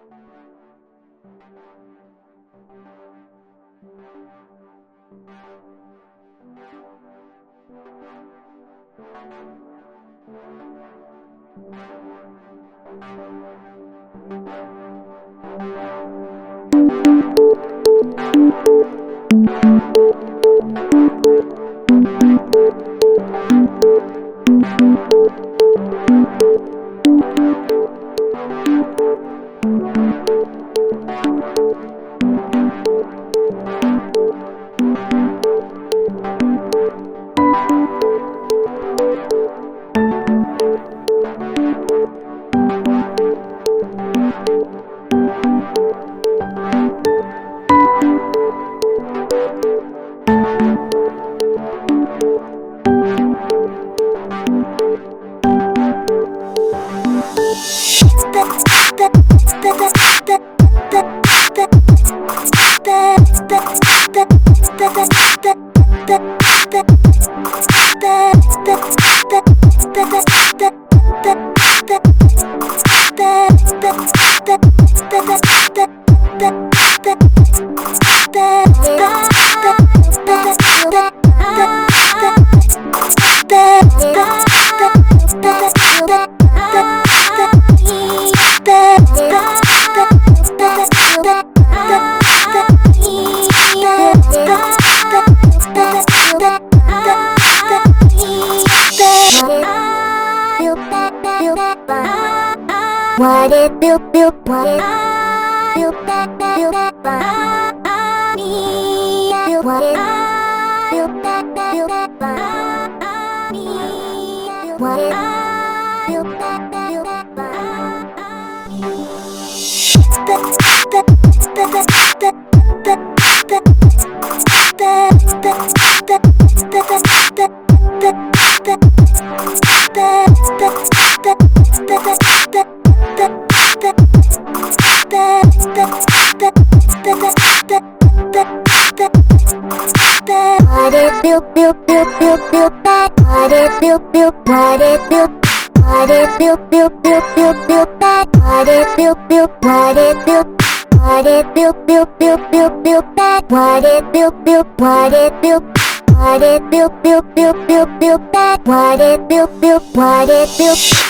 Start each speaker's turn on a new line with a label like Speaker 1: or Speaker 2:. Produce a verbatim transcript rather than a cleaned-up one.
Speaker 1: What it feel feel what it feel that feel that me feel what it feel that feel that me what it feel that feel that What it feel feel feel feel feel that What it feel feel what it feel What it feel feel feel feel feel that What it feel feel what it feel What it feel feel feel feel feel that What it feel feel what it feel What it feel feel feel feel feel that What it feel feel what it feel